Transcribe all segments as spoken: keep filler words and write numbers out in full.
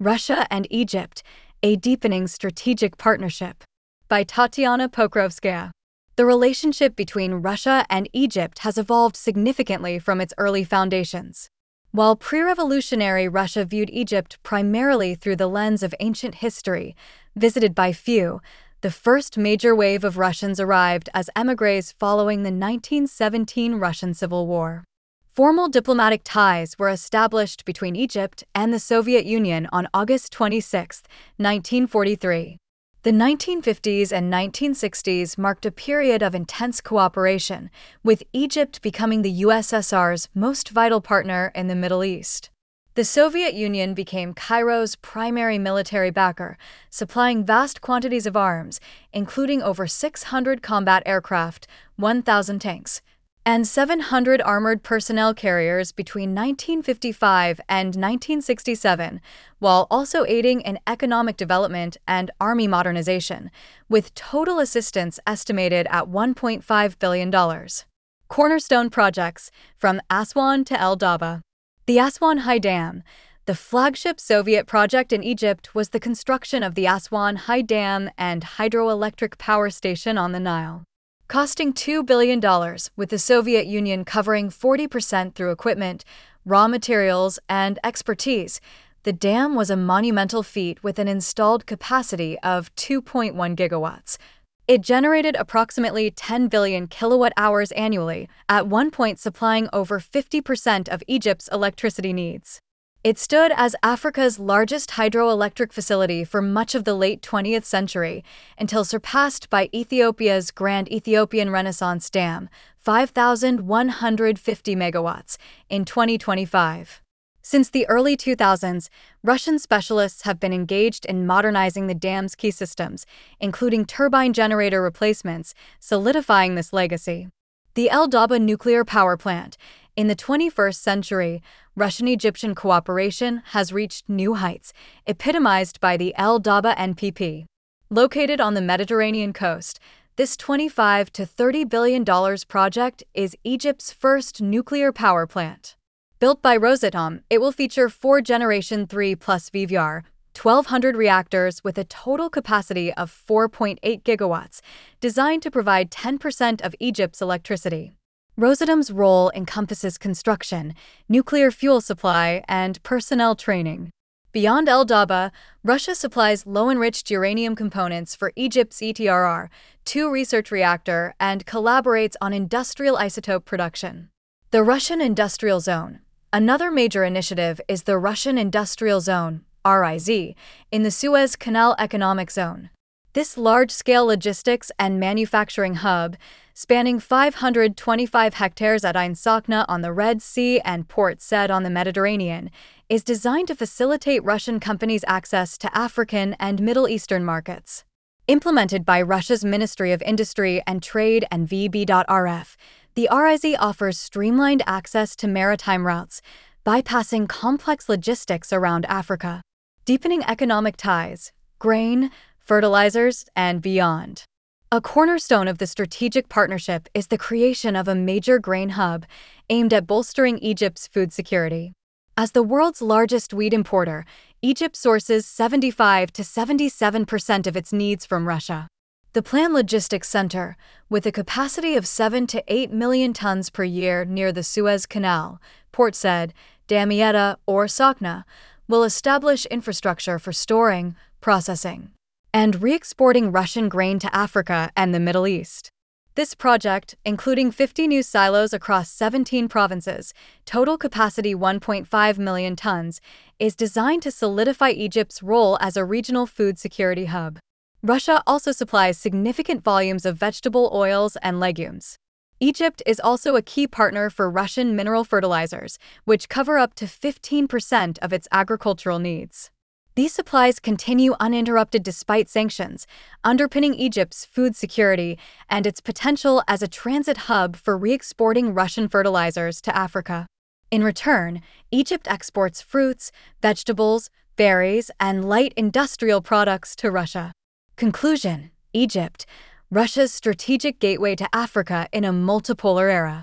Russia and Egypt, a deepening strategic partnership. By Tatiana Pokrovskaya. The relationship between Russia and Egypt has evolved significantly from its early foundations. While pre-revolutionary Russia viewed Egypt primarily through the lens of ancient history, visited by few, the first major wave of Russians arrived as émigrés following the nineteen seventeen Russian Civil War. Formal diplomatic ties were established between Egypt and the Soviet Union on August twenty-sixth, nineteen forty-three. The nineteen fifties and nineteen sixties marked a period of intense cooperation, with Egypt becoming the U S S R's most vital partner in the Middle East. The Soviet Union became Cairo's primary military backer, supplying vast quantities of arms, including over six hundred combat aircraft, one thousand tanks, and seven hundred armored personnel carriers between nineteen fifty-five and nineteen sixty-seven, while also aiding in economic development and army modernization, with total assistance estimated at one point five billion dollars. Cornerstone projects, from Aswan to El Daba. The Aswan High Dam. The flagship Soviet project in Egypt was the construction of the Aswan High Dam and hydroelectric power station on the Nile. Costing two billion dollars, with the Soviet Union covering forty percent through equipment, raw materials, and expertise, the dam was a monumental feat with an installed capacity of two point one gigawatts. It generated approximately ten billion kilowatt hours annually, at one point supplying over fifty percent of Egypt's electricity needs. It stood as Africa's largest hydroelectric facility for much of the late twentieth century, until surpassed by Ethiopia's Grand Ethiopian Renaissance Dam, five thousand one hundred fifty megawatts, in twenty twenty-five. Since the early two thousands, Russian specialists have been engaged in modernizing the dam's key systems, including turbine generator replacements, solidifying this legacy. The El Daba nuclear power plant. In the twenty-first century, Russian-Egyptian cooperation has reached new heights, epitomized by the El Daba N P P. Located on the Mediterranean coast, this twenty-five to thirty billion dollars project is Egypt's first nuclear power plant. Built by Rosatom, it will feature four Generation three plus V V R, twelve hundred reactors with a total capacity of four point eight gigawatts, designed to provide ten percent of Egypt's electricity. Rosatom's role encompasses construction, nuclear fuel supply, and personnel training. Beyond El Daba, Russia supplies low-enriched uranium components for Egypt's E T R R two research reactor and collaborates on industrial isotope production. The Russian Industrial Zone. Another major initiative is the Russian Industrial Zone, R I Z, in the Suez Canal Economic Zone. This large-scale logistics and manufacturing hub, spanning five hundred twenty-five hectares at Ain Sokhna on the Red Sea and Port Said on the Mediterranean, is designed to facilitate Russian companies' access to African and Middle Eastern markets. Implemented by Russia's Ministry of Industry and Trade and V B R F, the R I Z offers streamlined access to maritime routes, bypassing complex logistics around Africa, deepening economic ties, grain, fertilizers, and beyond. A cornerstone of the strategic partnership is the creation of a major grain hub aimed at bolstering Egypt's food security. As the world's largest wheat importer, Egypt sources seventy-five to seventy-seven percent of its needs from Russia. The planned logistics center, with a capacity of seven to eight million tons per year near the Suez Canal, Port Said, Damietta, or Sokhna, will establish infrastructure for storing, processing, and re-exporting Russian grain to Africa and the Middle East. This project, including fifty new silos across seventeen provinces, total capacity one point five million tons, is designed to solidify Egypt's role as a regional food security hub. Russia also supplies significant volumes of vegetable oils and legumes. Egypt is also a key partner for Russian mineral fertilizers, which cover up to fifteen percent of its agricultural needs. These supplies continue uninterrupted despite sanctions, underpinning Egypt's food security and its potential as a transit hub for re-exporting Russian fertilizers to Africa. In return, Egypt exports fruits, vegetables, berries, and light industrial products to Russia. Conclusion: Egypt, Russia's strategic gateway to Africa in a multipolar era.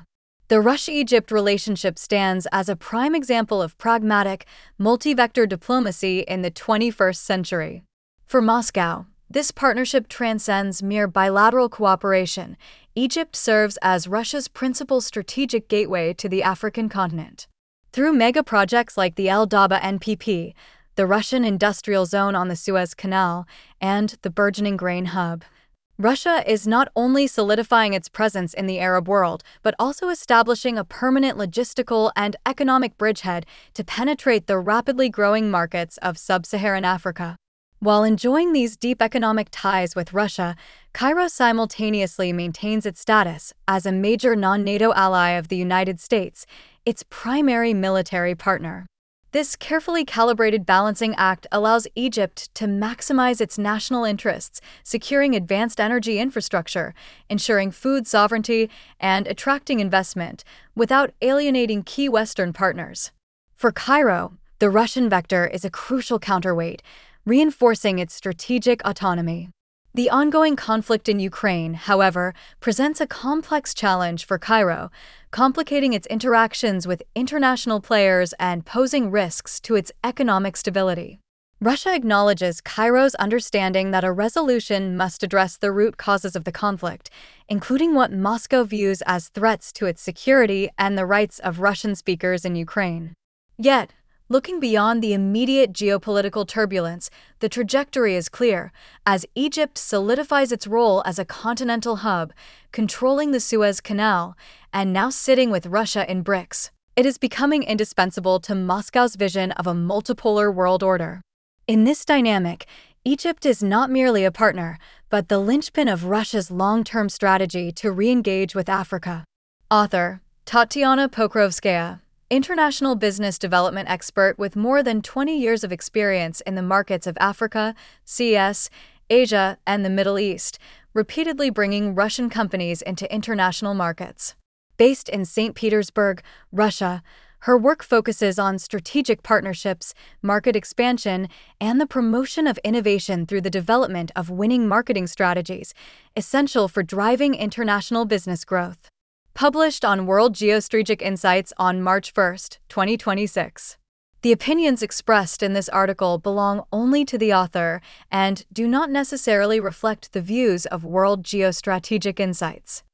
The Russia-Egypt relationship stands as a prime example of pragmatic, multi-vector diplomacy in the twenty-first century. For Moscow, this partnership transcends mere bilateral cooperation. Egypt serves as Russia's principal strategic gateway to the African continent. Through mega-projects like the El Daba N P P, the Russian industrial zone on the Suez Canal, and the burgeoning grain hub, Russia is not only solidifying its presence in the Arab world, but also establishing a permanent logistical and economic bridgehead to penetrate the rapidly growing markets of sub-Saharan Africa. While enjoying these deep economic ties with Russia, Cairo simultaneously maintains its status as a major non-NATO ally of the United States, its primary military partner. This carefully calibrated balancing act allows Egypt to maximize its national interests, securing advanced energy infrastructure, ensuring food sovereignty, and attracting investment, without alienating key Western partners. For Cairo, the Russian vector is a crucial counterweight, reinforcing its strategic autonomy. The ongoing conflict in Ukraine, however, presents a complex challenge for Cairo, complicating its interactions with international players and posing risks to its economic stability. Russia acknowledges Cairo's understanding that a resolution must address the root causes of the conflict, including what Moscow views as threats to its security and the rights of Russian speakers in Ukraine. Yet, looking beyond the immediate geopolitical turbulence, the trajectory is clear. As Egypt solidifies its role as a continental hub, controlling the Suez Canal, and now sitting with Russia in BRICS, it is becoming indispensable to Moscow's vision of a multipolar world order. In this dynamic, Egypt is not merely a partner, but the linchpin of Russia's long-term strategy to re-engage with Africa. Author Tatiana Pokrovskaya, international business development expert with more than twenty years of experience in the markets of Africa, C S, Asia, and the Middle East, repeatedly bringing Russian companies into international markets. Based in Saint Petersburg, Russia, her work focuses on strategic partnerships, market expansion, and the promotion of innovation through the development of winning marketing strategies, essential for driving international business growth. Published on World Geostrategic Insights on March first, twenty twenty-six. The opinions expressed in this article belong only to the author and do not necessarily reflect the views of World Geostrategic Insights.